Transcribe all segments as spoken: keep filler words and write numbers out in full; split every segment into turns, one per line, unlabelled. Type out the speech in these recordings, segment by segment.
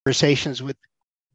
conversations with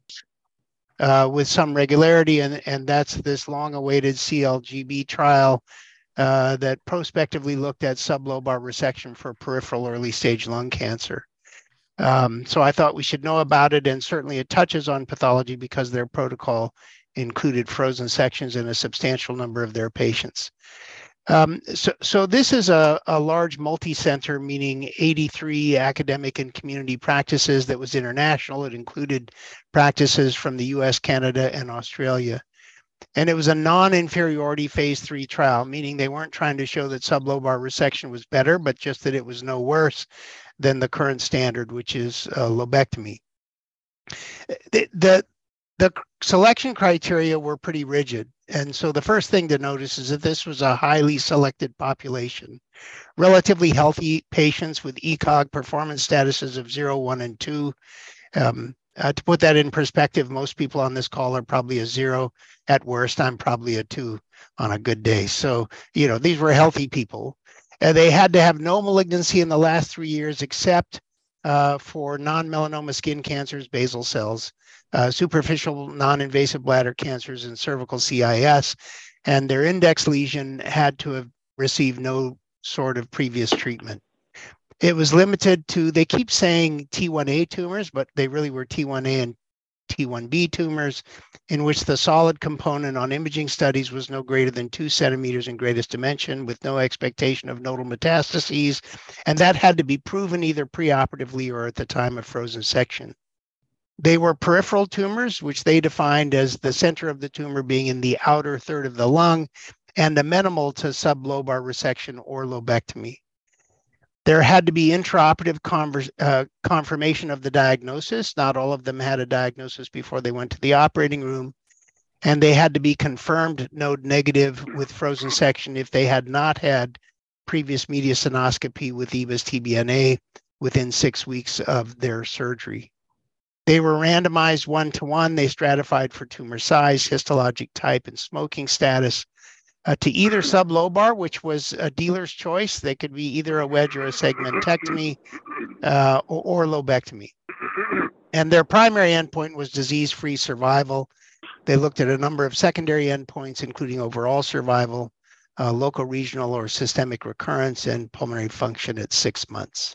uh, with some regularity, and, and that's this long-awaited C L G B trial uh, that prospectively looked at sublobar resection for peripheral early-stage lung cancer. Um, so I thought we should know about it, and certainly it touches on pathology because their protocol included frozen sections in a substantial number of their patients. Um, so, so this is a, a large multi-center, meaning eighty-three academic and community practices that was international. It included practices from the U S, Canada, and Australia. And it was a non-inferiority phase three trial, meaning they weren't trying to show that sublobar resection was better, but just that it was no worse than the current standard, which is uh, lobectomy. The, the, the selection criteria were pretty rigid. And so the first thing to notice is that this was a highly selected population. Relatively healthy patients with E C O G performance statuses of zero, one, and two. Um, uh, to put that in perspective, most people on this call are probably a zero. At worst, I'm probably a two on a good day. So, you know, these were healthy people. Uh, they had to have no malignancy in the last three years except uh, for non-melanoma skin cancers, basal cells, uh, superficial non-invasive bladder cancers, and cervical C I S. And their index lesion had to have received no sort of previous treatment. It was limited to, they keep saying T one A tumors, but they really were T one A and T one B tumors, in which the solid component on imaging studies was no greater than two centimeters in greatest dimension, with no expectation of nodal metastases. And that had to be proven either preoperatively or at the time of frozen section. They were peripheral tumors, which they defined as the center of the tumor being in the outer third of the lung and amenable to sublobar resection or lobectomy. There had to be intraoperative converse, uh, confirmation of the diagnosis. Not all of them had a diagnosis before they went to the operating room. And they had to be confirmed node negative with frozen section if they had not had previous mediastinoscopy with E B S T B N A within six weeks of their surgery. They were randomized one-to-one. They stratified for tumor size, histologic type, and smoking status. Uh, to either sublobar, which was a dealer's choice. They could be either a wedge or a segmentectomy uh, or, or lobectomy. And their primary endpoint was disease-free survival. They looked at a number of secondary endpoints, including overall survival, uh, local, regional, or systemic recurrence, and pulmonary function at six months.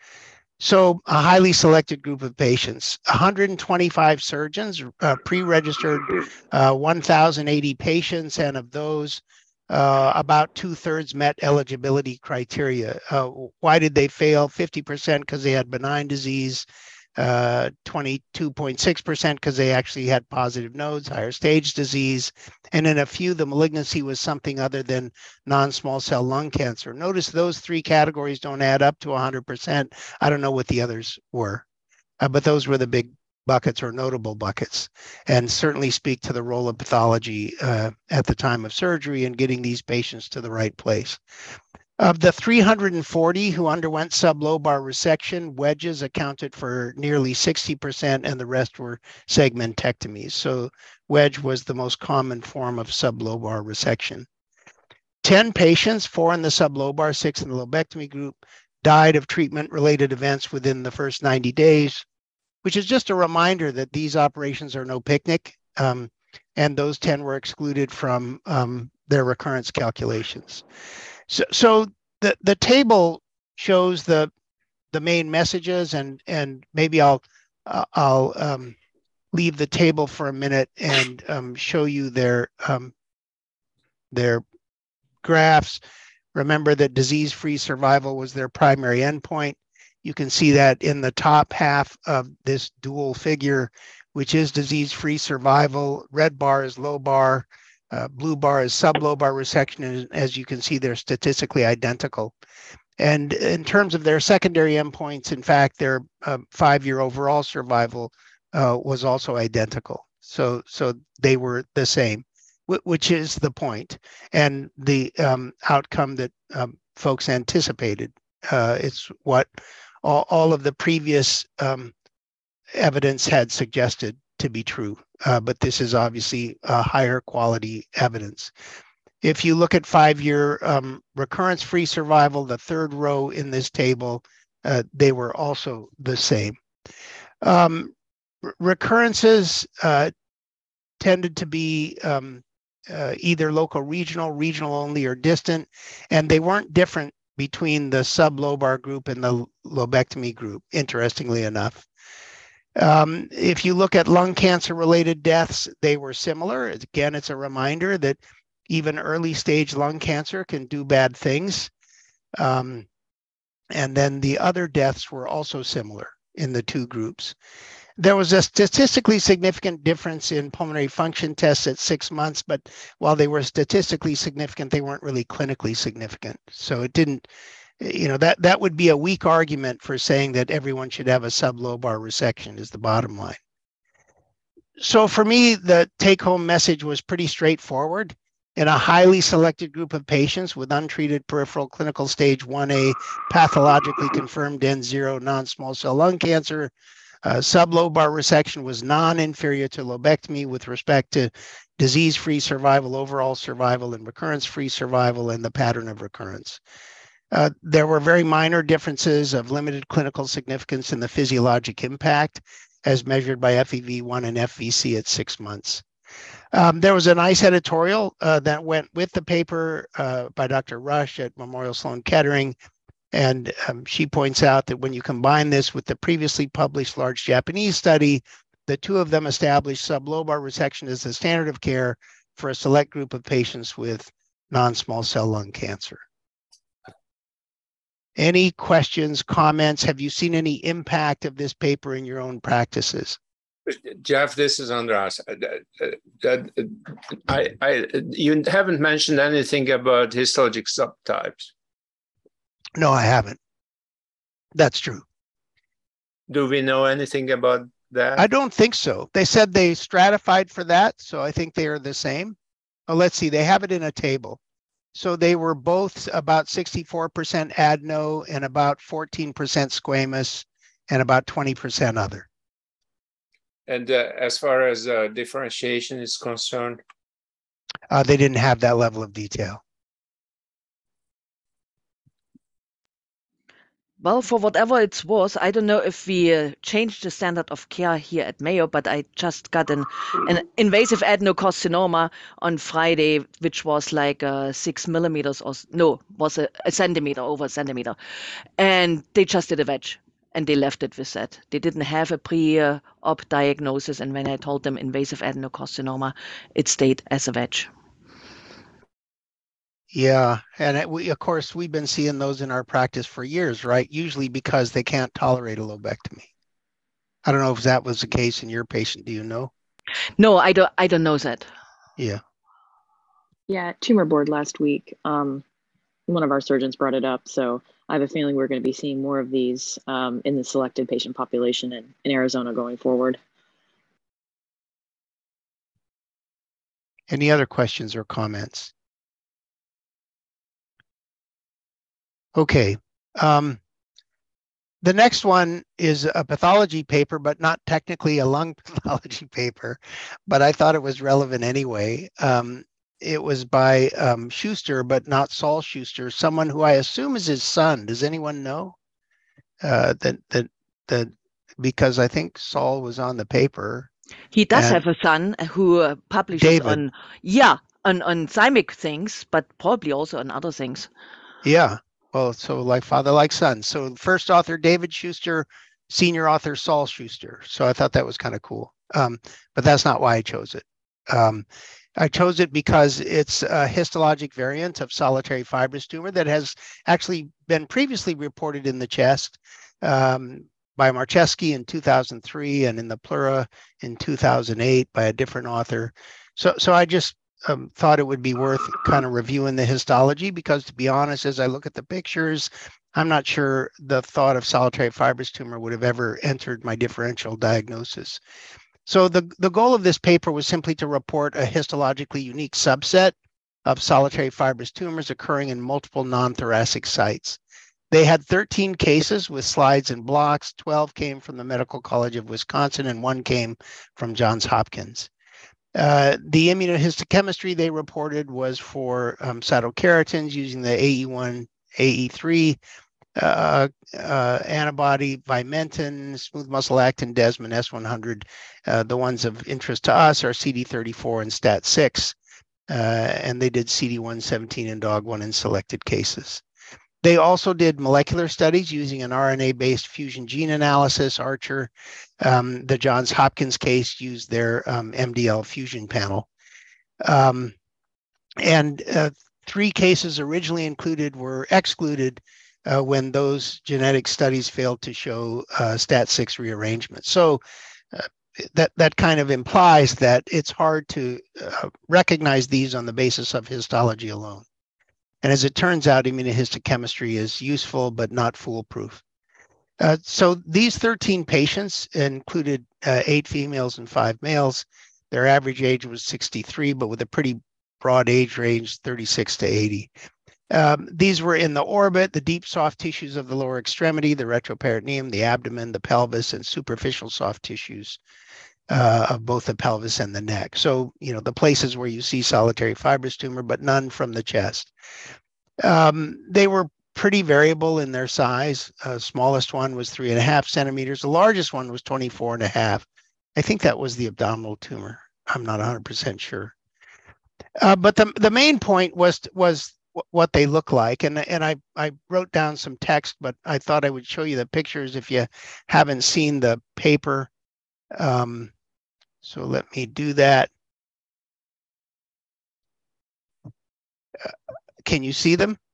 So a highly selected group of patients, one hundred twenty-five surgeons, uh, pre-registered uh, one thousand eighty patients, and of those, Uh, about two-thirds met eligibility criteria. Uh, why did they fail? fifty percent because they had benign disease, uh, twenty-two point six percent because they actually had positive nodes, higher stage disease, and in a few, the malignancy was something other than non-small cell lung cancer. Notice those three categories don't add up to one hundred percent. I don't know what the others were, uh, but those were the big buckets or notable buckets, and certainly speak to the role of pathology uh, at the time of surgery and getting these patients to the right place. Of the three hundred forty who underwent sublobar resection, wedges accounted for nearly sixty percent, and the rest were segmentectomies. So wedge was the most common form of sublobar resection. ten patients, four in the sublobar, six in the lobectomy group, died of treatment-related events within the first ninety days, which is just a reminder that these operations are no picnic, um, and those ten were excluded from um, their recurrence calculations. So, so the, the table shows the the main messages, and and maybe I'll uh, I'll um, leave the table for a minute and um, show you their um, their graphs. Remember that disease-free survival was their primary endpoint. You can see that in the top half of this dual figure, which is disease-free survival. Red bar is low bar, uh, blue bar is sublobar resection, and as you can see, they're statistically identical. And in terms of their secondary endpoints, in fact, their uh, five-year overall survival uh, was also identical. So, so they were the same, which is the point and the um, outcome that um, folks anticipated. Uh, it's what all, all of the previous um, evidence had suggested to be true, uh, but this is obviously a higher quality evidence. If you look at five-year um, recurrence-free survival, the third row in this table, uh, they were also the same. Um, Re- recurrences uh, tended to be um, uh, either local, regional, regional only, or distant, and they weren't different between the sublobar group and the lobectomy group, interestingly enough. Um, if you look at lung cancer related deaths, they were similar. Again, it's a reminder that even early stage lung cancer can do bad things. Um, and then the other deaths were also similar in the two groups. There was a statistically significant difference in pulmonary function tests at six months, but while they were statistically significant, they weren't really clinically significant. So it didn't, you know, that, that would be a weak argument for saying that everyone should have a sublobar resection is the bottom line. So for me, the take-home message was pretty straightforward. In a highly selected group of patients with untreated peripheral clinical stage one A pathologically confirmed N zero non-small cell lung cancer, uh, sublobar resection was non-inferior to lobectomy with respect to disease-free survival, overall survival, and recurrence-free survival, and the pattern of recurrence. Uh, there were very minor differences of limited clinical significance in the physiologic impact as measured by F E V one and F V C at six months. Um, there was a nice editorial uh, that went with the paper uh, by Doctor Rush at Memorial Sloan Kettering. And um, she points out that when you combine this with the previously published large Japanese study, the two of them established sublobar resection as the standard of care for a select group of patients with non-small cell lung cancer. Any questions, comments? Have you seen any impact of this paper in your own practices?
Jeff, this is Andras. I, I, you haven't mentioned anything about histologic subtypes.
No, I haven't. That's true.
Do we know anything about that?
I don't think so. They said they stratified for that, so I think they are the same. Oh, let's see. They have it in a table. So they were both about sixty-four percent adeno and about fourteen percent squamous and about twenty percent other.
And uh, as far as uh, differentiation is concerned?
Uh, they didn't have that level of detail.
Well, for whatever it's worth, I don't know if we uh, changed the standard of care here at Mayo, but I just got an, an invasive adenocarcinoma on Friday, which was like uh, six millimeters or no, was a, a centimeter, over a centimeter. And they just did a wedge and they left it with that. They didn't have a pre-op diagnosis. And when I told them invasive adenocarcinoma, it stayed as a wedge.
Yeah, and it, we, of course, we've been seeing those in our practice for years, right? Usually because they can't tolerate a lobectomy. I don't know if that was the case in your patient. Do you know?
No, I don't. I don't know that.
Yeah.
Yeah, tumor board last week. Um, one of our surgeons brought it up, so I have a feeling we're going to be seeing more of these um, in the selected patient population in, in Arizona going forward.
Any other questions or comments? Okay. Um, the next one is a pathology paper, but not technically a lung pathology paper, but I thought it was relevant anyway. Um, it was by um, Schuster, but not Saul Schuster, someone who I assume is his son. Does anyone know? Uh, that, that, that, because I think Saul was on the paper.
He does have a son who uh, publishes
David.
on, yeah, on, on thymic things, but probably also on other things.
Yeah. Well, so like father, like son. So first author, David Schuster, senior author, Saul Schuster. So I thought that was kind of cool. Um, but that's not why I chose it. Um, I chose it because it's a histologic variant of solitary fibrous tumor that has actually been previously reported in the chest um, by Marcheski in two thousand three and in the pleura in two thousand eight by a different author. So, so I just Um, thought it would be worth kind of reviewing the histology because, to be honest, as I look at the pictures, I'm not sure the thought of solitary fibrous tumor would have ever entered my differential diagnosis. So the, the goal of this paper was simply to report a histologically unique subset of solitary fibrous tumors occurring in multiple non-thoracic sites. They had thirteen cases with slides and blocks. twelve came from the Medical College of Wisconsin and one came from Johns Hopkins. Uh, the immunohistochemistry they reported was for um, cytokeratins using the A E one, A E three, uh, uh, antibody, Vimentin, smooth muscle actin, Desmond, S one hundred. Uh, the ones of interest to us are C D thirty-four and STAT six, uh, and they did C D one seventeen and D O G one in selected cases. They also did molecular studies using an R N A-based fusion gene analysis, Archer. Um, the Johns Hopkins case used their um, M D L fusion panel. Um, and uh, three cases originally included were excluded uh, when those genetic studies failed to show uh, STAT six rearrangement. So uh, that, that kind of implies that it's hard to uh, recognize these on the basis of histology alone. And as it turns out, immunohistochemistry is useful, but not foolproof. Uh, so these thirteen patients included uh, eight females and five males. Their average age was sixty-three, but with a pretty broad age range, thirty-six to eighty. Um, these were in the orbit, the deep soft tissues of the lower extremity, the retroperitoneum, the abdomen, the pelvis, and superficial soft tissues uh, of both the pelvis and the neck. So, you know, the places where you see solitary fibrous tumor, but none from the chest. Um, they were pretty variable in their size. Uh, smallest one was three and a half centimeters. The largest one was twenty-four and a half. I think that was the abdominal tumor. I'm not one hundred percent sure. Uh, but the, the main point was was what they look like. And, and I, I wrote down some text, but I thought I would show you the pictures if you haven't seen the paper. Um, so let me do that. Uh, can you see them?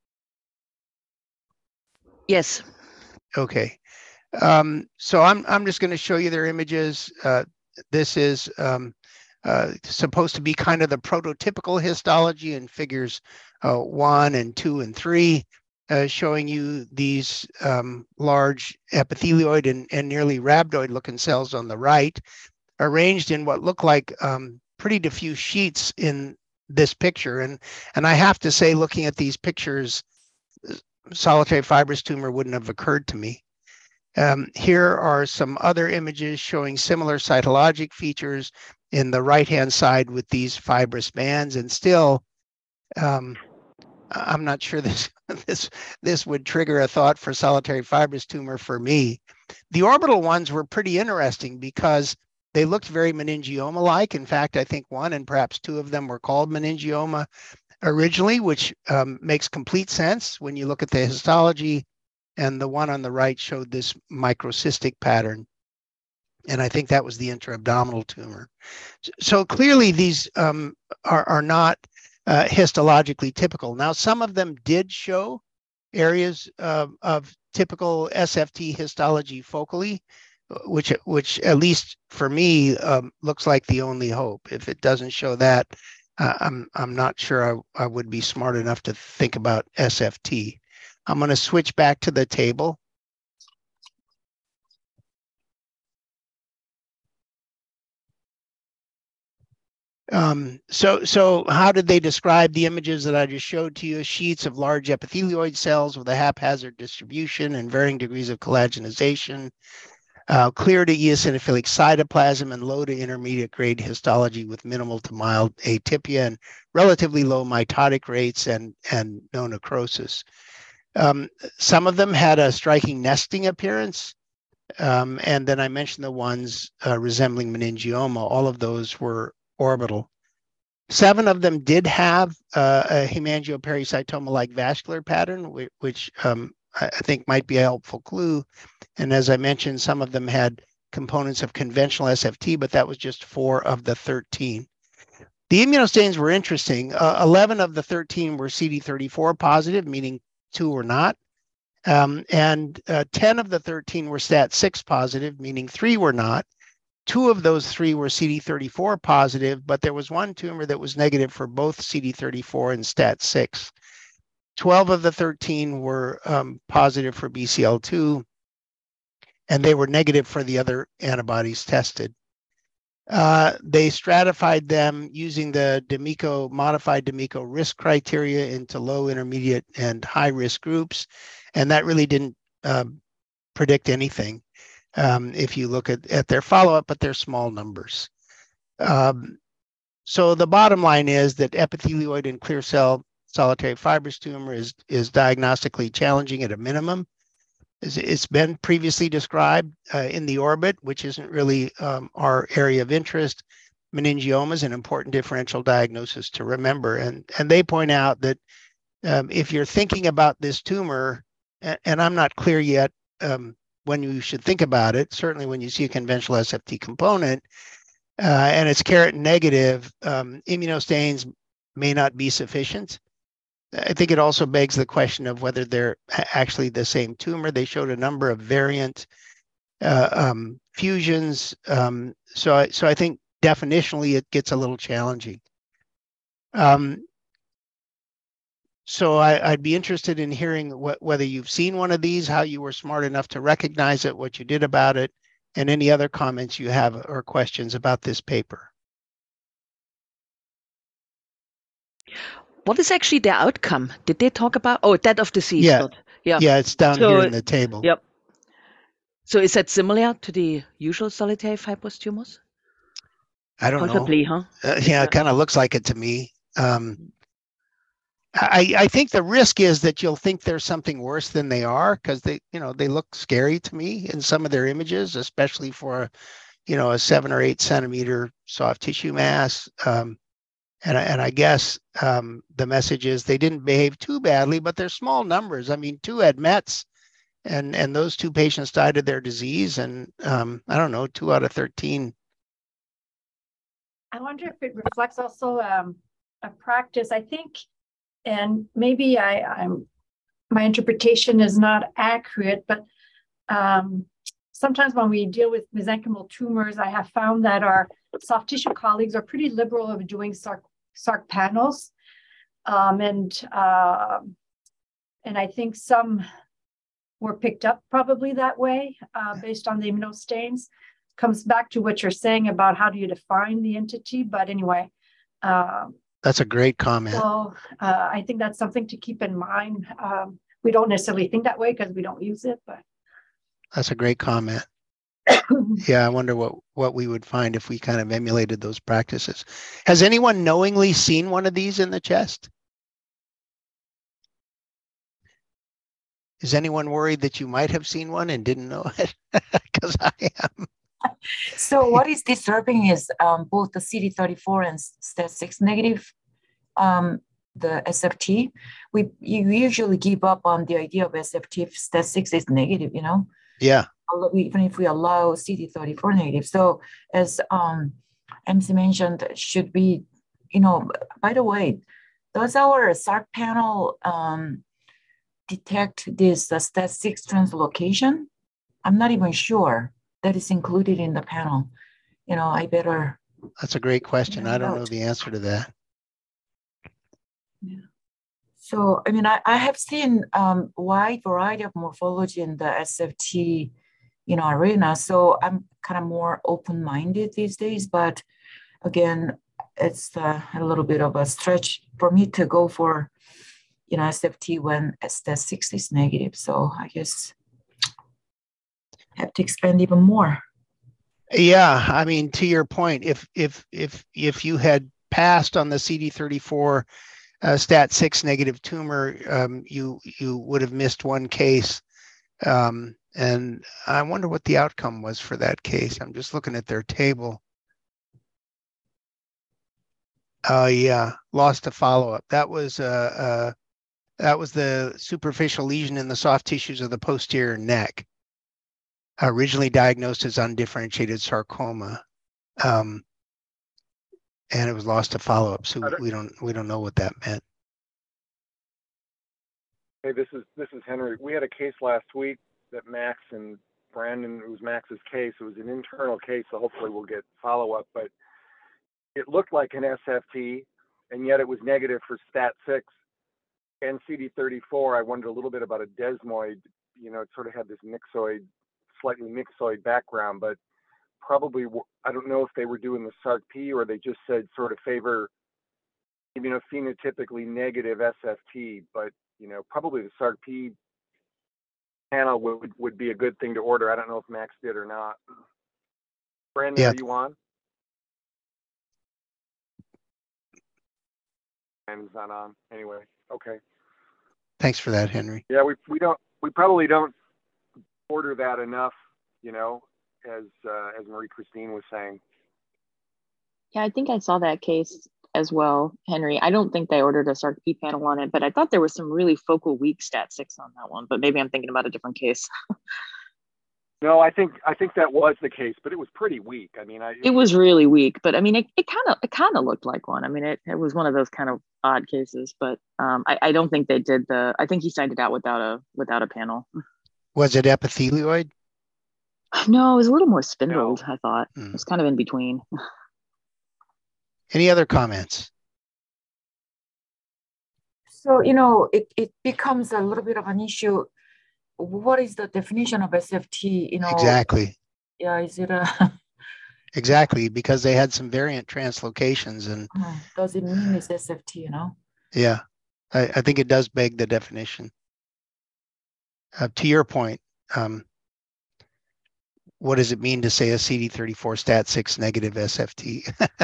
Yes.
Okay. Um, so I'm, I'm just going to show you their images. Uh, this is um, uh, supposed to be kind of the prototypical histology in figures uh, one and two and three, uh, showing you these um, large epithelioid and, and nearly rhabdoid looking cells on the right, arranged in what look like um, pretty diffuse sheets in this picture. And, and I have to say, looking at these pictures, solitary fibrous tumor wouldn't have occurred to me. Um, here are some other images showing similar cytologic features in the right-hand side with these fibrous bands, and still, um, I'm not sure this this this would trigger a thought for solitary fibrous tumor for me. The orbital ones were pretty interesting because they looked very meningioma-like. In fact, I think one and perhaps two of them were called meningioma originally, which um, makes complete sense when you look at the histology. And the one on the right showed this microcystic pattern. And I think that was the intra-abdominal tumor. So clearly these um, are, are not uh, histologically typical. Now, some of them did show areas uh, of typical S F T histology focally, which, which at least for me, um, looks like the only hope. If it doesn't show that, uh, I'm, I'm not sure I, I would be smart enough to think about S F T. I'm going to switch back to the table. Um, so, so how did they describe the images that I just showed to you? Sheets of large epithelioid cells with a haphazard distribution and varying degrees of collagenization, uh, clear to eosinophilic cytoplasm and low to intermediate grade histology with minimal to mild atypia and relatively low mitotic rates and, and no necrosis. Um, some of them had a striking nesting appearance. Um, and then I mentioned the ones uh, resembling meningioma. All of those were orbital. Seven of them did have uh, a hemangiopericytoma-like vascular pattern, which, which um, I think might be a helpful clue. And as I mentioned, some of them had components of conventional S F T, but that was just four of the thirteen. The immunostains were interesting. Uh, eleven of the thirteen were C D thirty-four positive, meaning two were not. Um, and uh, ten of the thirteen were STAT six positive, meaning three were not. Two of those three were C D thirty-four positive, but there was one tumor that was negative for both C D thirty-four and STAT six. twelve of the thirteen were um, positive for B C L two, and they were negative for the other antibodies tested. Uh, they stratified them using the D'Amico, modified D'Amico risk criteria into low, intermediate, and high risk groups. And that really didn't uh, predict anything um, if you look at, at their follow-up, but they're small numbers. Um, so the bottom line is that epithelioid and clear cell solitary fibrous tumor is, is diagnostically challenging at a minimum. It's, it's been previously described uh, in the orbit, which isn't really um, our area of interest. Meningioma is an important differential diagnosis to remember. And, and they point out that um, if you're thinking about this tumor, and, and I'm not clear yet um, when you should think about it, certainly when you see a conventional S F T component, uh, and it's keratin negative, um, immunostains may not be sufficient. I think it also begs the question of whether they're actually the same tumor. They showed a number of variant uh, um, fusions. Um, so, I, so I think definitionally it gets a little challenging. Um, so I, I'd be interested in hearing wh whether you've seen one of these, how you were smart enough to recognize it, what you did about it, and any other comments you have or questions about this paper.
What is actually their outcome? Did they talk about? Oh, death of disease.
Yeah,
Not. Yeah.
yeah, it's down
So,
here in the table.
Yep. So is that similar to the usual solitary fibrous tumors?
I don't
Possibly,
know.
huh?
Uh, yeah,
Yeah.
it kind of looks like it to me. Um, I, I think the risk is that you'll think there's something worse than they are because they, you know, they look scary to me in some of their images, especially for, you know, a seven or eight centimeter soft tissue mass. Um, and, and I guess um, the message is they didn't behave too badly, but they're small numbers. I mean, two had Mets, and and those two patients died of their disease, and um, I don't know, two out of thirteen.
I wonder if it reflects also um, a practice. I think, and maybe I, I'm my interpretation is not accurate, but um, sometimes when we deal with mesenchymal tumors, I have found that our soft tissue colleagues are pretty liberal of doing sarc, sarc panels, um, and uh, and I think some were picked up probably that way uh, based on the immunostains. Comes back to what you're saying about how do you define the entity, but anyway. Um,
That's a great comment.
So uh, I think that's something to keep in mind. Um, we don't necessarily think that way because we don't use it, but.
That's a great comment. Yeah, I wonder what, what we would find if we kind of emulated those practices. Has anyone knowingly seen one of these in the chest? Is anyone worried that you might have seen one and didn't know it? Because I am.
So what is disturbing is um, both the C D thirty-four and S T A T six negative, um, the S F T. We you usually give up on the idea of S F T if S T A T six is negative, you know?
Yeah.
Even if we allow C D thirty-four negative. So as um, M C mentioned, should be, you know, by the way, does our sarc panel um, detect this uh, S T A T six translocation? I'm not even sure that is included in the panel. You know, I better.
That's a great question. I don't
out.
know the answer to that.
Yeah. So, I mean, I, I have seen um, wide variety of morphology in the S F T, you know, arena. So I'm kind of more open-minded these days, but again, it's uh, a little bit of a stretch for me to go for, you know, S F T when S T A T six is negative. So I guess have to expand even more.
Yeah, I mean, to your point, if if if if you had passed on the C D thirty-four uh, S T A T six negative tumor, um, you you would have missed one case, um, and I wonder what the outcome was for that case. I'm just looking at their table. Oh uh, yeah, lost to follow-up. That was uh, uh, that was the superficial lesion in the soft tissues of the posterior neck. Originally diagnosed as undifferentiated sarcoma, um, and it was lost to follow-up. So we, we don't we don't know what that meant.
Hey, this is this is Henry. We had a case last week that Max and Brandon, it was Max's case. It was an internal case, so hopefully we'll get follow-up. But it looked like an S F T, and yet it was negative for S T A T six and C D thirty-four. I wondered a little bit about a desmoid. You know, it sort of had this myxoid. Slightly myxoid background, but probably, I don't know if they were doing the SARC-P or they just said sort of favor immunophenotypically negative S F T, but, you know, probably the SARC-P panel would, would be a good thing to order. I don't know if Max did or not. Brandon,
yeah.
Are you on? Brandon's not on. Anyway, okay.
Thanks for that, Henry.
Yeah, we, we don't, we probably don't order that enough, you know, as uh, as Marie Christine was saying.
Yeah, I think I saw that case as well, Henry. I don't think they ordered a S A R P panel on it, but I thought there was some really focal weak stat six on that one, but maybe I'm thinking about a different case.
No, I think I think that was the case, but it was pretty weak. I mean, I
It was really weak, but I mean, it it kind of it kind of looked like one. I mean, it, it was one of those kind of odd cases, but um, I, I don't think they did the. I think he signed it out without a without a panel.
Was it epithelioid?
No, it was a little more spindled.
No.
I thought
Hmm.
it was kind of in between.
Any other comments?
So, you know, it, it becomes a little bit of an issue. What is the definition of S F T? You know,
Exactly.
yeah, is it a,
Exactly, because they had some variant translocations, and
does it mean it's S F T, you know?
yeah, I, I think it does beg the definition. Uh, to your point, um, what does it mean to say a C D thirty-four stat six negative S F T?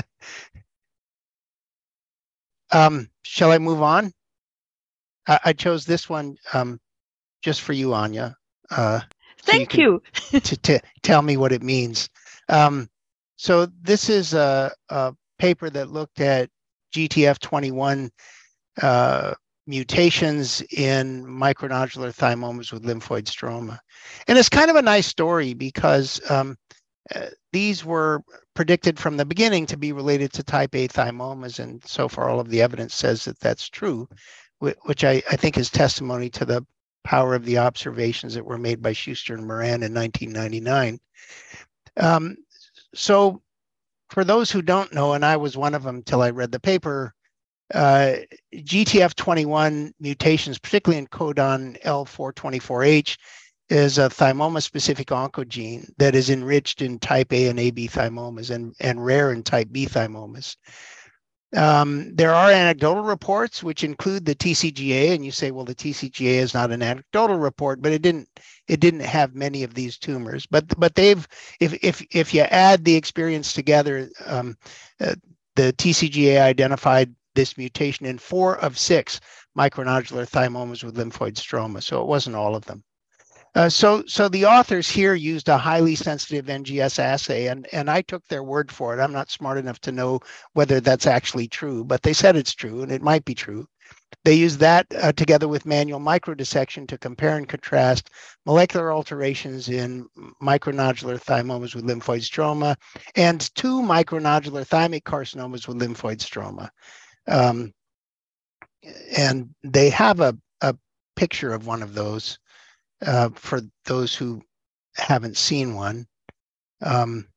um, shall I move on? I, I chose this one um, just for you, Anya. Uh, so
Thank
you.
you.
to, to tell me what it means. Um, so this is a, a paper that looked at G T F twenty-one uh, mutations in micronodular thymomas with lymphoid stroma. And it's kind of a nice story because um, uh, these were predicted from the beginning to be related to type A thymomas. And so far, all of the evidence says that that's true, which I, I think is testimony to the power of the observations that were made by Schuster and Moran in nineteen ninety-nine. Um, so for those who don't know, and I was one of them till I read the paper, uh, G T F twenty-one mutations, particularly in codon L four twenty-four H, is a thymoma-specific oncogene that is enriched in type A and A B thymomas and, and rare in type B thymomas. Um, there are anecdotal reports which include the T C G A, and you say, well, the T C G A is not an anecdotal report, but it didn't it didn't have many of these tumors. But but they've if if if you add the experience together, um, uh, the T C G A identified this mutation in four of six micronodular thymomas with lymphoid stroma, so it wasn't all of them. Uh, so, so the authors here used a highly sensitive N G S assay, and, and I took their word for it. I'm not smart enough to know whether that's actually true, but they said it's true, and it might be true. They used that uh, together with manual microdissection to compare and contrast molecular alterations in micronodular thymomas with lymphoid stroma and two micronodular thymic carcinomas with lymphoid stroma. Um, and they have a, a picture of one of those. Uh, for those who haven't seen one. Um,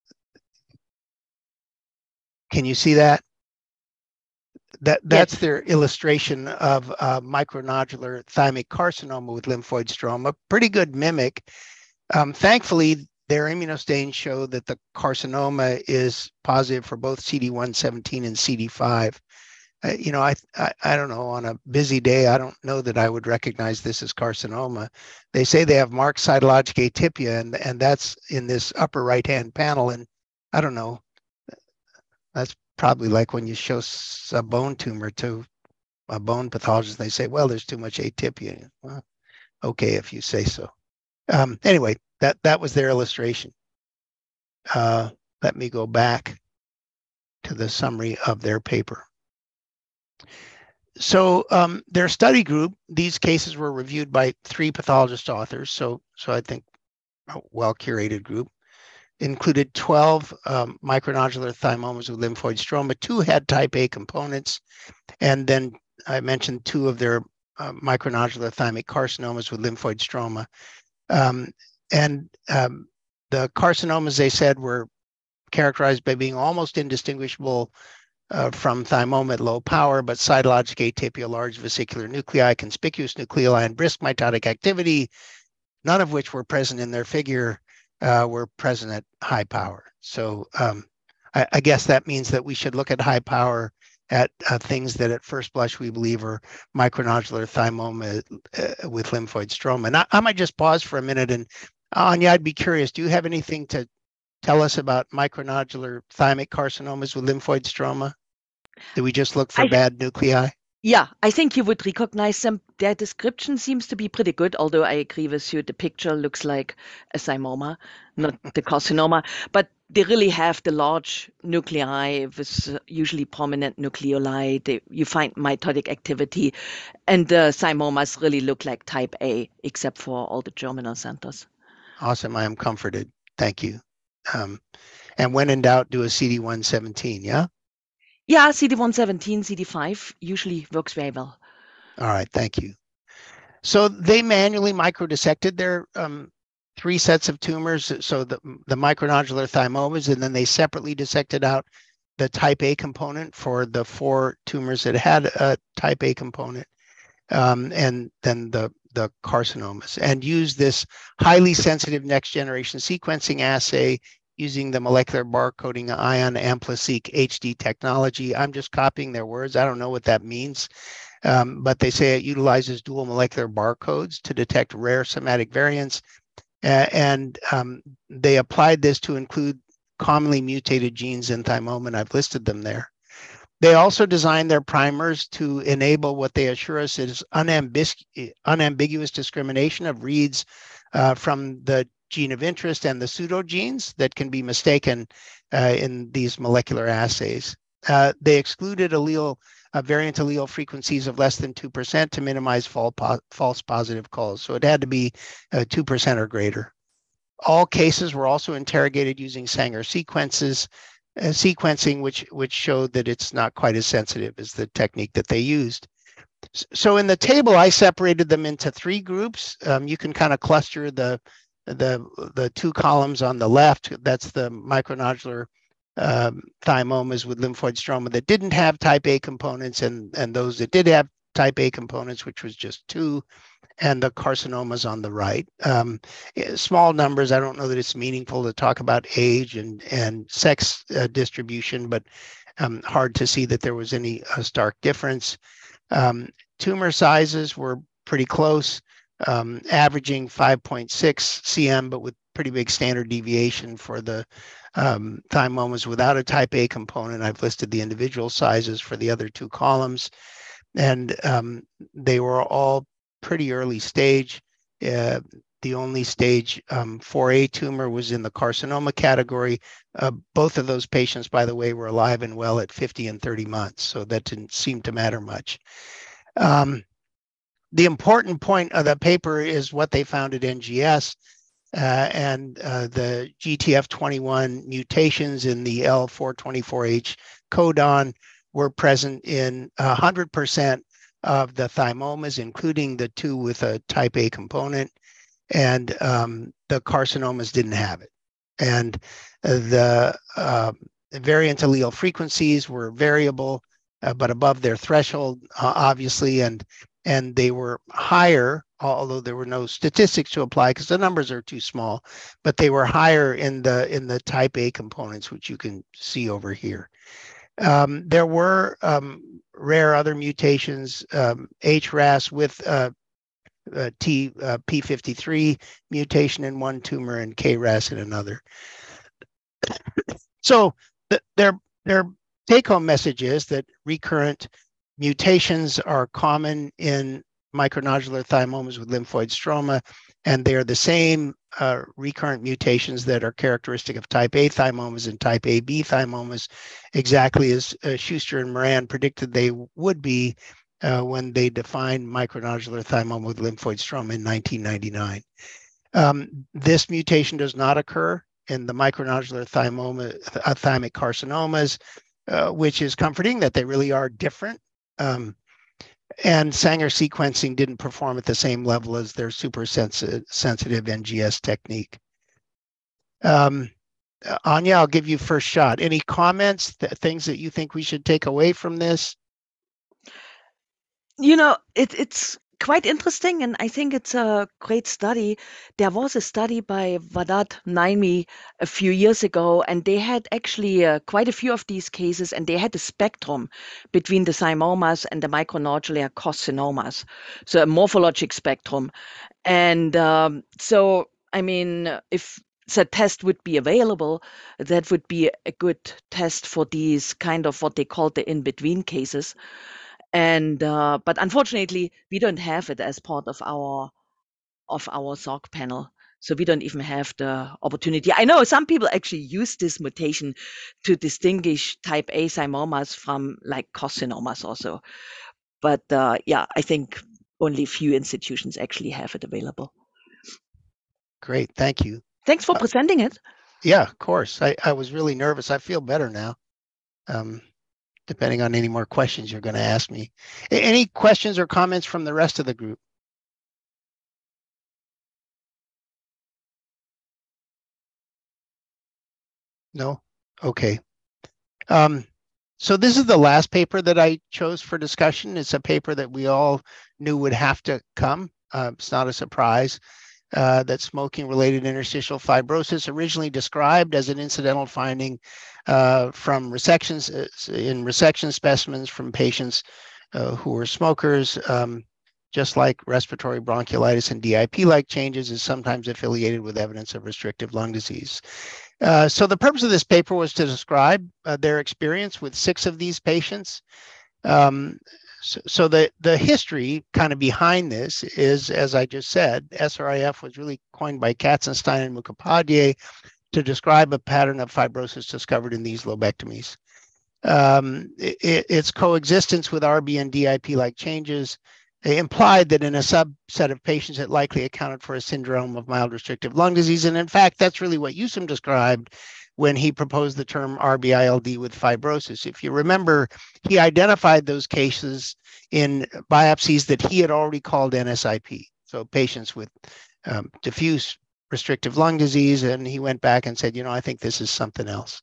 can you see that? That that's
Yes.
their illustration of uh, micronodular thymic carcinoma with lymphoid stroma. Pretty good mimic. Um, thankfully, their immunostains show that the carcinoma is positive for both C D one seventeen and C D five. Uh, you know, I, I I don't know, on a busy day, I don't know that I would recognize this as carcinoma. They say they have marked cytologic atypia, and, and that's in this upper right-hand panel. And I don't know, that's probably like when you show a bone tumor to a bone pathologist, they say, well, there's too much atypia. Well, okay, if you say so. Um, anyway, that, that was their illustration. Uh, let me go back to the summary of their paper. So um, their study group, these cases were reviewed by three pathologist authors, so, so I think a well-curated group, included twelve um, micronodular thymomas with lymphoid stroma. Two had type A components, and then I mentioned two of their uh, micronodular thymic carcinomas with lymphoid stroma. Um, and um, the carcinomas, they said, were characterized by being almost indistinguishable Uh, from thymoma at low power, but cytologic atypia, large vesicular nuclei, conspicuous nucleoli, and brisk mitotic activity, none of which were present in their figure, uh, were present at high power. So um, I, I guess that means that we should look at high power at uh, things that at first blush we believe are micronodular thymoma uh, with lymphoid stroma. And I, I might just pause for a minute, and Anya, I'd be curious, do you have anything to tell us about micronodular thymic carcinomas with lymphoid stroma? Do we just look for
I,
bad nuclei?
Yeah, I think you would recognize them. Their description seems to be pretty good, although I agree with you. The picture looks like a thymoma, not the carcinoma, but they really have the large nuclei with uh, usually prominent nucleoli. They, you find mitotic activity, and the thymomas really look like type A, except for all the germinal centers.
Awesome. I am comforted. Thank you. Um, and when in doubt, do a C D one seventeen. Yeah.
Yeah, C D one seventeen, C D five usually works very well.
All right. Thank you. So they manually microdissected their um, three sets of tumors. So the, the micronodular thymomas, and then they separately dissected out the type A component for the four tumors that had a type A component, um, and then the, the carcinomas, and used this highly sensitive next generation sequencing assay using the molecular barcoding ion AmpliSeq H D technology. I'm just copying their words. I don't know what that means. Um, but they say it utilizes dual molecular barcodes to detect rare somatic variants. Uh, and um, they applied this to include commonly mutated genes in thymoma, and I've listed them there. They also designed their primers to enable what they assure us is unambig- unambiguous discrimination of reads uh, from the gene of interest and the pseudogenes that can be mistaken uh, in these molecular assays. Uh, they excluded allele uh, variant allele frequencies of less than two percent to minimize false, po- false positive calls. So it had to be uh, two percent or greater. All cases were also interrogated using Sanger sequences, uh, sequencing, which, which showed that it's not quite as sensitive as the technique that they used. So in the table, I separated them into three groups. Um, you can kind of cluster the, the, the two columns on the left. That's the micronodular um, thymomas with lymphoid stroma that didn't have type A components, and, and those that did have type A components, which was just two, and the carcinomas on the right. Um, small numbers. I don't know that it's meaningful to talk about age and, and sex uh, distribution, but um, hard to see that there was any uh, stark difference. Um, tumor sizes were pretty close, um, averaging five point six centimeters, but with pretty big standard deviation for the um, thymomas without a type A component. I've listed the individual sizes for the other two columns, and um, they were all pretty early stage. Uh, the only stage um, four A tumor was in the carcinoma category. Uh, both of those patients, by the way, were alive and well at fifty and thirty months, so that didn't seem to matter much. Um, the important point of the paper is what they found at N G S, uh, and uh, the G T F twenty-one mutations in the L four twenty-four H codon were present in one hundred percent of the thymomas, including the two with a type A component, and um, the carcinomas didn't have it. And the uh, variant allele frequencies were variable, uh, but above their threshold, uh, obviously, and and they were higher, although there were no statistics to apply because the numbers are too small, but they were higher in the in the type A components, which you can see over here. Um, there were um, rare other mutations, um, H R A S with uh, uh, T uh, P fifty-three mutation in one tumor and K R A S in another. So the, their their take-home message is that recurrent mutations are common in micronodular thymomas with lymphoid stroma, and they are the same uh, recurrent mutations that are characteristic of type A thymomas and type A B thymomas, exactly as uh, Schuster and Moran predicted they would be uh, when they defined micronodular thymoma with lymphoid stroma in nineteen ninety-nine. Um, this mutation does not occur in the micronodular thymoma, uh, thymic carcinomas, uh, which is comforting that they really are different. Um, and Sanger sequencing didn't perform at the same level as their super sensitive, sensitive N G S technique. Um, Anya, I'll give you first shot. Any comments, th- things that you think we should take away from this?
You know, it, it's quite interesting, and I think it's a great study. There was a study by Vadat Naimi a few years ago, and they had actually uh, quite a few of these cases, and they had a spectrum between the thymomas and the micronodular carcinomas, so a morphologic spectrum. And um, so, I mean, if the test would be available, that would be a good test for these kind of what they call the in-between cases. And uh, but unfortunately, we don't have it as part of our of our S O C panel. So we don't even have the opportunity. I know some people actually use this mutation to distinguish type A thymomas from like carcinomas also. But uh, yeah, I think only few institutions actually have it available.
Great, thank you.
Thanks for
Uh,
presenting it.
Yeah, of course. I, I was really nervous. I feel better now. Um, depending on any more questions you're going to ask me. A- Any questions or comments from the rest of the group? No? Okay. Um, so this is the last paper that I chose for discussion. It's a paper that we all knew would have to come. Uh, it's not a surprise uh, that smoking-related interstitial fibrosis, originally described as an incidental finding uh, from resections uh, in resection specimens from patients uh, who were smokers, um, just like respiratory bronchiolitis and D I P-like changes, is sometimes affiliated with evidence of restrictive lung disease. Uh, so the purpose of this paper was to describe uh, their experience with six of these patients. Um, so, so the, the history kind of behind this is, as I just said, S R I F was really coined by Katzenstein and Mukhopadhyay to describe a pattern of fibrosis discovered in these lobectomies. Um, it, its coexistence with R B and D I P-like changes implied that in a subset of patients, it likely accounted for a syndrome of mild restrictive lung disease. And in fact, that's really what Usam described when he proposed the term R B I L D with fibrosis. If you remember, he identified those cases in biopsies that he had already called N S I P. So patients with um, diffuse restrictive lung disease. And he went back and said, you know, I think this is something else.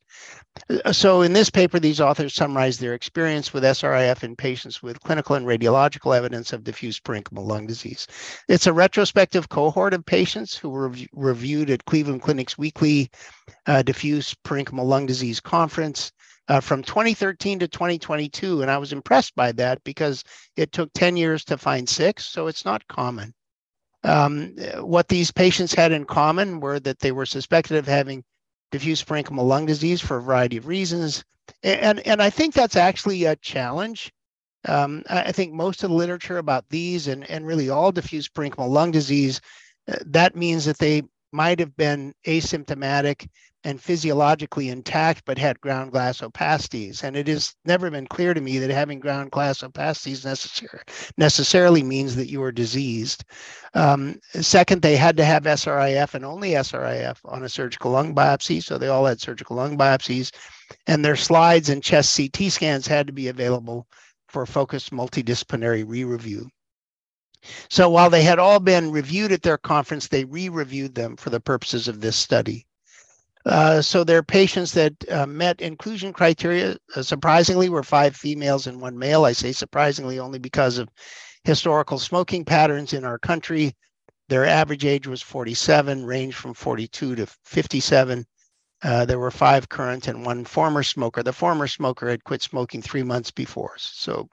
So in this paper, these authors summarize their experience with S R I F in patients with clinical and radiological evidence of diffuse parenchymal lung disease. It's a retrospective cohort of patients who were rev- reviewed at Cleveland Clinic's weekly uh, diffuse parenchymal lung disease conference uh, from twenty thirteen to twenty twenty-two. And I was impressed by that because it took ten years to find six, so it's not common. Um, what these patients had in common were that they were suspected of having diffuse parenchymal lung disease for a variety of reasons. And, and I think that's actually a challenge. Um, I think most of the literature about these and, and really all diffuse parenchymal lung disease, uh, that means that they might have been asymptomatic and physiologically intact, but had ground glass opacities. And it has never been clear to me that having ground glass opacities necessar- necessarily means that you are diseased. Um, second, they had to have S R I F and only S R I F on a surgical lung biopsy. So they all had surgical lung biopsies, and their slides and chest C T scans had to be available for focused multidisciplinary re-review. So while they had all been reviewed at their conference, they re-reviewed them for the purposes of this study. Uh, so their patients that uh, met inclusion criteria, uh, surprisingly, were five females and one male. I say surprisingly only because of historical smoking patterns in our country. Their average age was forty-seven, ranged from forty-two to fifty-seven. Uh, there were five current and one former smoker. The former smoker had quit smoking three months before, so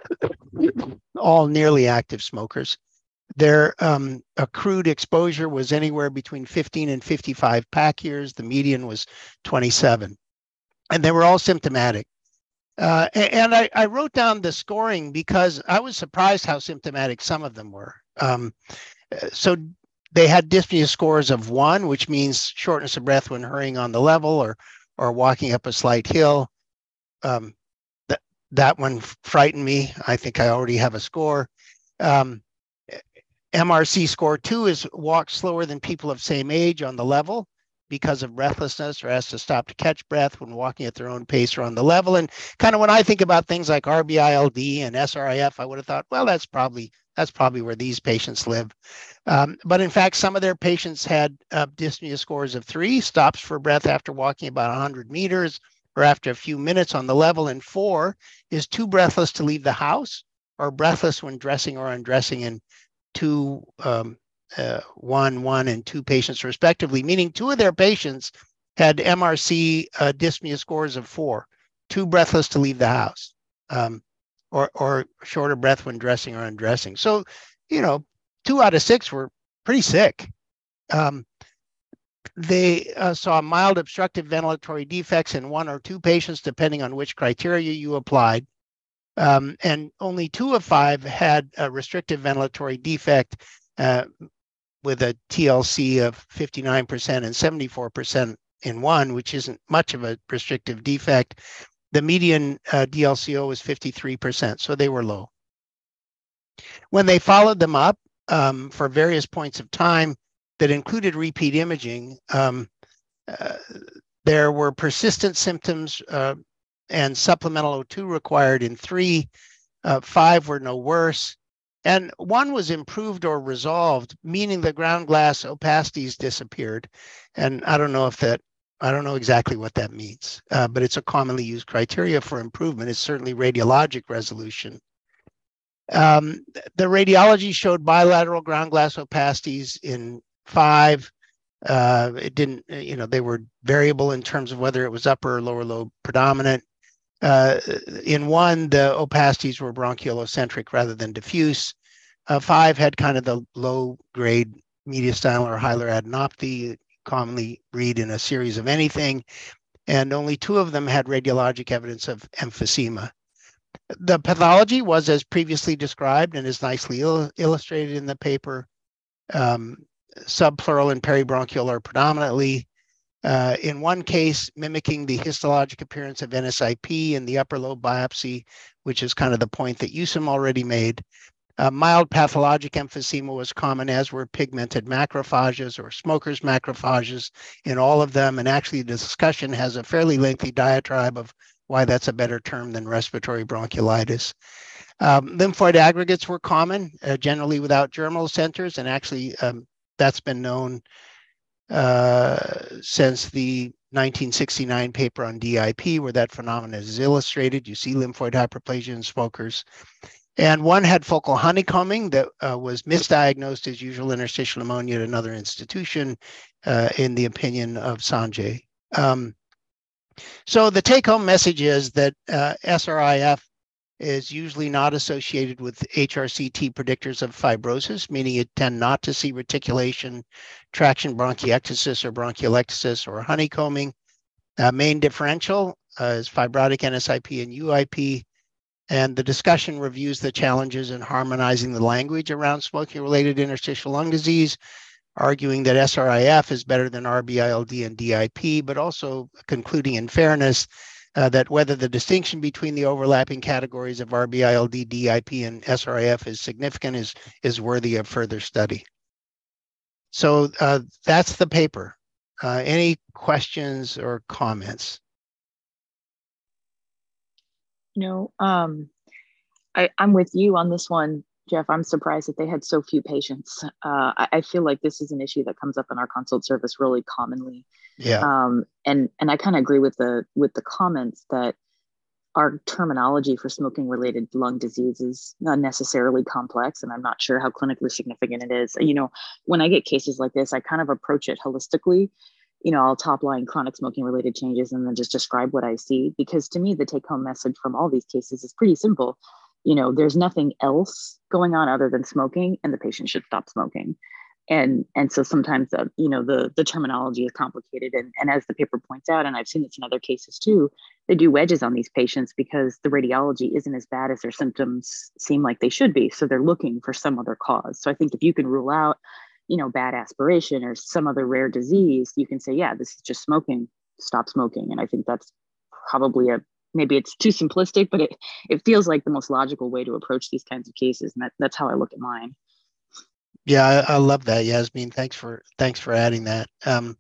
all nearly active smokers. Their um, accrued exposure was anywhere between fifteen and fifty-five pack years. The median was twenty-seven. And they were all symptomatic. Uh, and I, I wrote down the scoring because I was surprised how symptomatic some of them were. Um, so they had dyspnea scores of one, which means shortness of breath when hurrying on the level or, or walking up a slight hill. Um, that, that one frightened me. I think I already have a score. Um, M R C score two is walk slower than people of same age on the level because of breathlessness or has to stop to catch breath when walking at their own pace or on the level. And kind of when I think about things like R B I L D and S R I F, I would have thought, well, that's probably that's probably where these patients live. Um, but in fact, some of their patients had uh, dyspnea scores of three, stops for breath after walking about one hundred meters or after a few minutes on the level, and four is too breathless to leave the house or breathless when dressing or undressing in two, um, uh, one, one, and two patients respectively, meaning two of their patients had M R C uh, dyspnea scores of four, too breathless to leave the house, um, or, or short of breath when dressing or undressing. So, you know, two out of six were pretty sick. Um, they uh, saw mild obstructive ventilatory defects in one or two patients, depending on which criteria you applied. Um, and only two of five had a restrictive ventilatory defect uh, with a T L C of fifty-nine percent and seventy-four percent in one, which isn't much of a restrictive defect. The median uh, D L C O was fifty-three percent, so they were low. When they followed them up um, for various points of time that included repeat imaging, um, uh, there were persistent symptoms uh, and supplemental O two required in three. Uh, five were no worse. And one was improved or resolved, meaning the ground glass opacities disappeared. And I don't know if that, I don't know exactly what that means, uh, but it's a commonly used criteria for improvement. It's certainly radiologic resolution. Um, the radiology showed bilateral ground glass opacities in five. Uh, it didn't, you know, they were variable in terms of whether it was upper or lower lobe predominant. Uh, in one, the opacities were bronchiocentric rather than diffuse. Uh, five had kind of the low-grade mediastinal or hilar adenopathy, commonly read in a series of anything, and only two of them had radiologic evidence of emphysema. The pathology was as previously described and is nicely il illustrated in the paper. Um, subpleural and peribronchial are predominantly. Uh, in one case, mimicking the histologic appearance of N S I P in the upper lobe biopsy, which is kind of the point that Yusum already made. Uh, mild pathologic emphysema was common, as were pigmented macrophages or smokers' macrophages in all of them. And actually, the discussion has a fairly lengthy diatribe of why that's a better term than respiratory bronchiolitis. Um, lymphoid aggregates were common, uh, generally without germinal centers, and actually um, that's been known Uh, since the nineteen sixty-nine paper on D I P, where that phenomenon is illustrated. You see lymphoid hyperplasia in smokers. And one had focal honeycombing that uh, was misdiagnosed as usual interstitial pneumonia at another institution, uh, in the opinion of Sanjay. Um, so the take-home message is that uh, S R I F is usually not associated with H R C T predictors of fibrosis, meaning you tend not to see reticulation, traction bronchiectasis or bronchiolectasis or honeycombing. Uh, main differential uh, is fibrotic N S I P and U I P. And the discussion reviews the challenges in harmonizing the language around smoking-related interstitial lung disease, arguing that S R I F is better than R B I L D and D I P, but also concluding in fairness Uh, that whether the distinction between the overlapping categories of R B I L D, D I P, and S R I F is significant is, is worthy of further study. So uh, that's the paper. Uh, any questions or comments?
No, um, I, I'm with you on this one, Jeff. I'm surprised that they had so few patients. Uh, I, I feel like this is an issue that comes up in our consult service really commonly.
Yeah.
Um, and and I kind of agree with the with the comments that our terminology for smoking-related lung disease is unnecessarily complex, and I'm not sure how clinically significant it is. You know, when I get cases like this, I kind of approach it holistically. You know, I'll top line chronic smoking-related changes and then just describe what I see, because to me, the take-home message from all these cases is pretty simple. You know, there's nothing else going on other than smoking, and the patient should stop smoking. And, and so sometimes, uh, you know, the, the terminology is complicated. And, and as the paper points out, and I've seen this in other cases too, they do wedges on these patients because the radiology isn't as bad as their symptoms seem like they should be. So they're looking for some other cause. So I think if you can rule out, you know, bad aspiration or some other rare disease, you can say, yeah, this is just smoking, stop smoking. And I think that's probably a, maybe it's too simplistic, but it, it feels like the most logical way to approach these kinds of cases. And that, that's how I look at mine.
Yeah, I, I love that, Yasmin. Thanks for thanks for adding that. Um,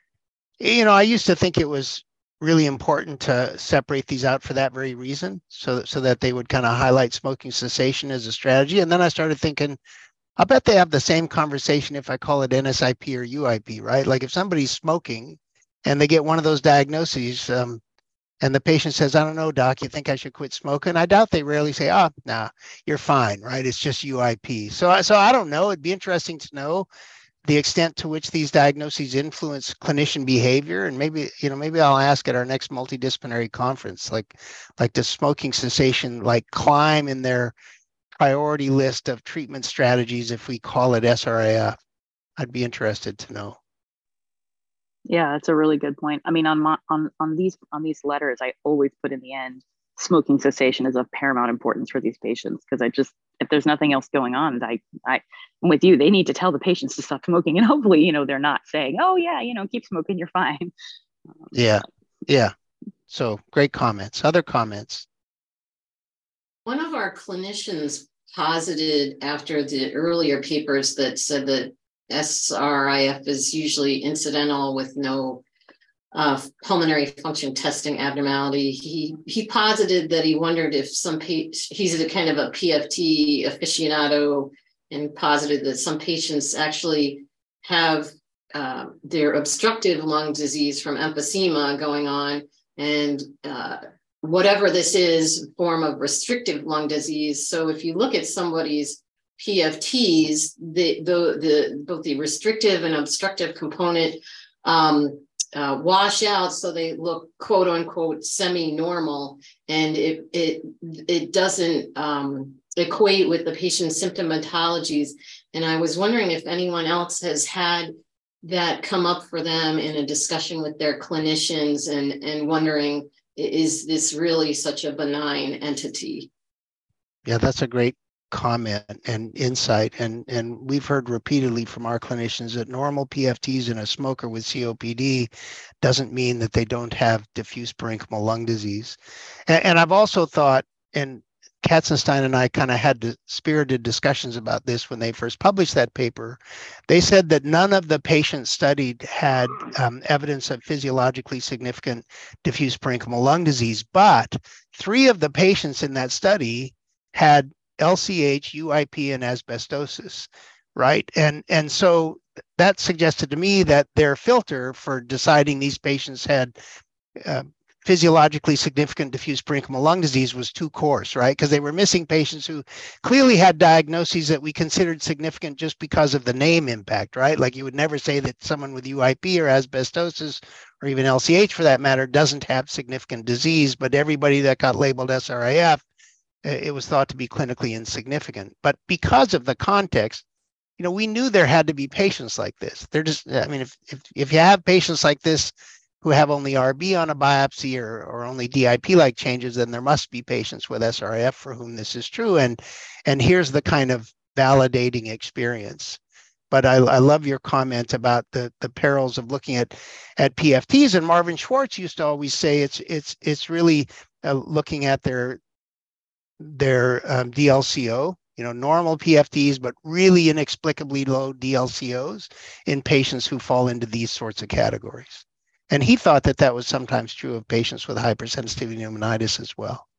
you know, I used to think it was really important to separate these out for that very reason, so so that they would kind of highlight smoking cessation as a strategy. And then I started thinking, I bet they have the same conversation if I call it N S I P or U I P, right? Like if somebody's smoking and they get one of those diagnoses, um, and the patient says, I don't know, doc, you think I should quit smoking? I doubt they rarely say, oh, nah, you're fine, right? It's just U I P. So, so I don't know. It'd be interesting to know the extent to which these diagnoses influence clinician behavior. And maybe, you know, maybe I'll ask at our next multidisciplinary conference, like, like does smoking cessation like climb in their priority list of treatment strategies if we call it S R I F? I'd be interested to know.
Yeah, that's a really good point. I mean, on my on on these on these letters, I always put in the end smoking cessation is of paramount importance for these patients. Because I just, if there's nothing else going on, I, I, I'm with you. They need to tell the patients to stop smoking, and hopefully, you know, they're not saying, "Oh yeah, you know, keep smoking, you're fine." Um,
Yeah, yeah. So great comments. Other comments?
One of our clinicians posited after the earlier papers that said that S R I F is usually incidental with no uh, pulmonary function testing abnormality. He he posited that he wondered if some pa- he's a kind of a P F T aficionado, and posited that some patients actually have uh, their obstructive lung disease from emphysema going on, and uh, whatever this is, form of restrictive lung disease. So if you look at somebody's P F Ts, the the, the both the restrictive and obstructive component um, uh, wash out, so they look quote unquote semi-normal, and it it it doesn't um, equate with the patient's symptomatologies. And I was wondering if anyone else has had that come up for them in a discussion with their clinicians, and and wondering, is this really such a benign entity?
Yeah, that's a great comment and insight. And, and we've heard repeatedly from our clinicians that normal P F Ts in a smoker with C O P D doesn't mean that they don't have diffuse parenchymal lung disease. And, and I've also thought, and Katzenstein and I kind of had spirited discussions about this when they first published that paper. They said that none of the patients studied had um, evidence of physiologically significant diffuse parenchymal lung disease, but three of the patients in that study had L C H, U I P, and asbestosis, right? And, and so that suggested to me that their filter for deciding these patients had uh, physiologically significant diffuse parenchymal lung disease was too coarse, right? Because they were missing patients who clearly had diagnoses that we considered significant just because of the name impact, right? Like you would never say that someone with U I P or asbestosis or even L C H for that matter doesn't have significant disease, but everybody that got labeled S R I F, it was thought to be clinically insignificant. But because of the context, you know, we knew there had to be patients like this. They're just, I mean, if if, if you have patients like this who have only R B on a biopsy or, or only D I P-like changes, then there must be patients with S R I F for whom this is true. And, and here's the kind of validating experience. But I, I love your comment about the, the perils of looking at, at P F Ts. And Marvin Schwartz used to always say it's, it's, it's really uh, looking at their, their um, D L C O, you know, normal P F Ts, but really inexplicably low D L C Os in patients who fall into these sorts of categories. And he thought that that was sometimes true of patients with hypersensitivity pneumonitis as well.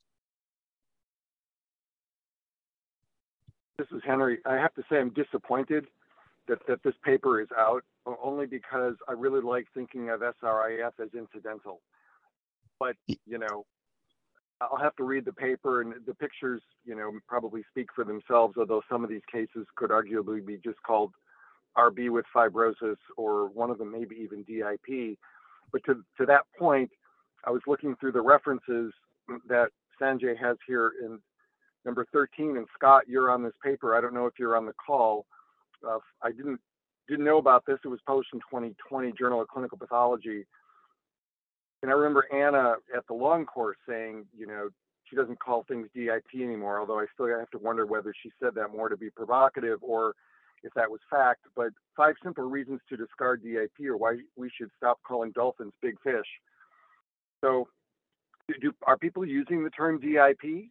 This is Henry. I have to say I'm disappointed that, that this paper is out, only because I really like thinking of S R I F as incidental. But, you know, I'll have to read the paper, and the pictures, you know, probably speak for themselves, although some of these cases could arguably be just called R B with fibrosis, or one of them maybe even D I P. But to, to that point, I was looking through the references that Sanjay has here in number thirteen, and Scott, you're on this paper. I don't know if you're on the call. Uh, I didn't didn't know about this. It was published in twenty twenty, Journal of Clinical Pathology. And I remember Anna at the long course saying, you know, she doesn't call things D I P anymore, although I still have to wonder whether she said that more to be provocative or if that was fact. But five simple reasons to discard D I P, or why we should stop calling dolphins big fish. So do, are people using the term D I P?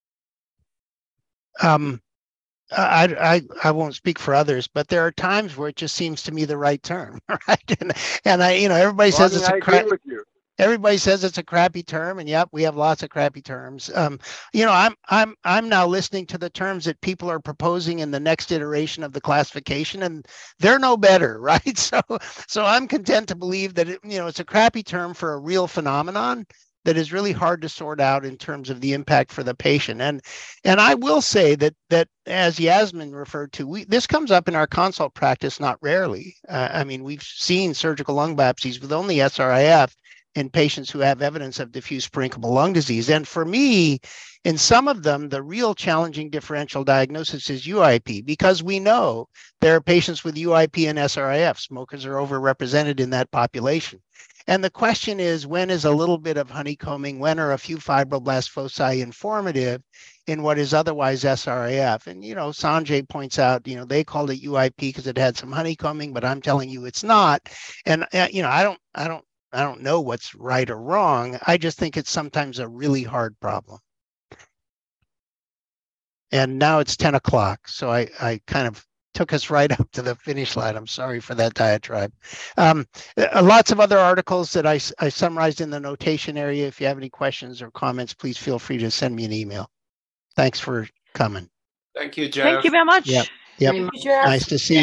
Um, I, I, I won't speak for others, but there are times where it just seems to me the right term, right? And, and I, you know, everybody
Well,
says
I mean,
it's a
I
crap.
agree with you.
Everybody says it's a crappy term, and yep, we have lots of crappy terms. Um, you know, I'm I'm I'm now listening to the terms that people are proposing in the next iteration of the classification, and they're no better, right? So so I'm content to believe that it, you know, it's a crappy term for a real phenomenon that is really hard to sort out in terms of the impact for the patient. And and I will say that that as Yasmin referred to, we this comes up in our consult practice not rarely. Uh, I mean, we've seen surgical lung biopsies with only S R I F in patients who have evidence of diffuse parenchymal lung disease. And for me, in some of them, the real challenging differential diagnosis is U I P, because we know there are patients with U I P and S R I F. Smokers are overrepresented in that population. And the question is, when is a little bit of honeycombing, when are a few fibroblast foci informative in what is otherwise S R A F? And, you know, Sanjay points out, you know, they called it U I P because it had some honeycombing, but I'm telling you it's not. And, uh, you know, I don't, I don't, I don't know what's right or wrong. I just think it's sometimes a really hard problem. And now it's ten o'clock, so I, I kind of took us right up to the finish line. I'm sorry for that diatribe. Um, uh, lots of other articles that I, I summarized in the notation area. If you have any questions or comments, please feel free to send me an email. Thanks for coming.
Thank you, Jeff.
Thank you very much.
Yep. Yep.
Very much.
Nice to see you.